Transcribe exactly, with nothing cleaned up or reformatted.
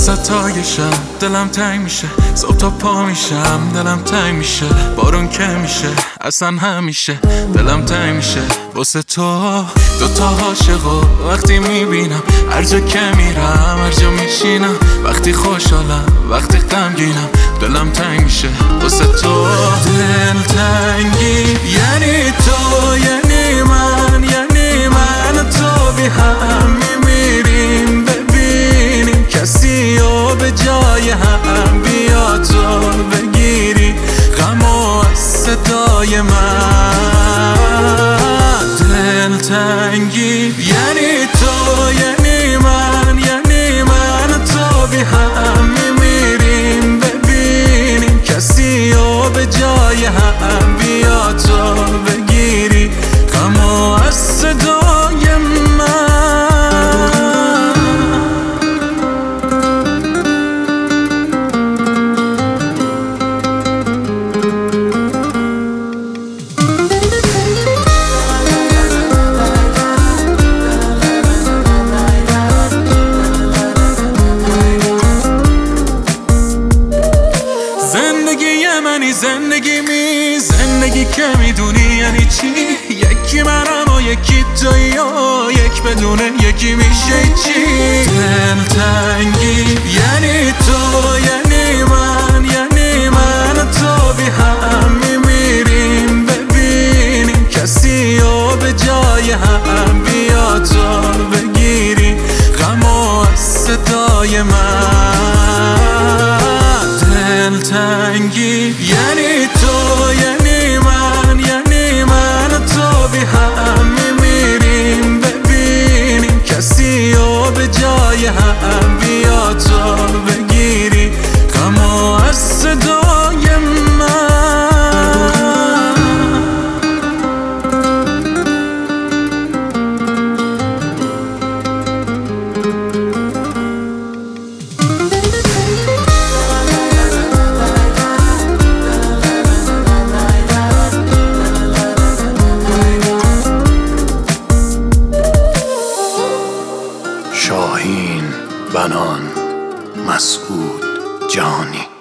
وسط تای شب دلم تنگ میشه، صبح تا پا میشم دلم تنگ میشه، بارون که میشه اصلا همیشه دلم تنگ میشه واسه تو. دوتا عاشقو وقتی میبینم، هر جا که میرم هر جا میشینم، وقتی خوشحالم وقتی غمگینم دلم تنگ میشه واسه تو. دل تنگی یعنی تو، یعنی من، یعنی من تو بی هم میمیریم، ببینیم کسی و به جای هم بیا تو بگیری غمو از صدای من. دل تنگی یعنی تو، یعنی من، یعنی من تو بی هم میمیریم، ببینیم کسی و به جای هم بیا تو بگیری غمو از صدای من. زندگی منی زندگی می، زندگی که میدونی یعنی چی، یکی منم و یکی تویی و یک بدونه یکی میشه چی. دل تنگی یعنی تو، یعنی من، یعنی من تو بی هم میمیریم، ببینیم کسی و به جای هم بیا تو بگیری غمو از صدای من. دل تنگی یعنی تو، یعنی من، یعنی من تو بی هم میمیریم، ببینیم کسی و به جای هم بیا تو بگیری غمو از صدای من. شاهین بنان مسعود جانی.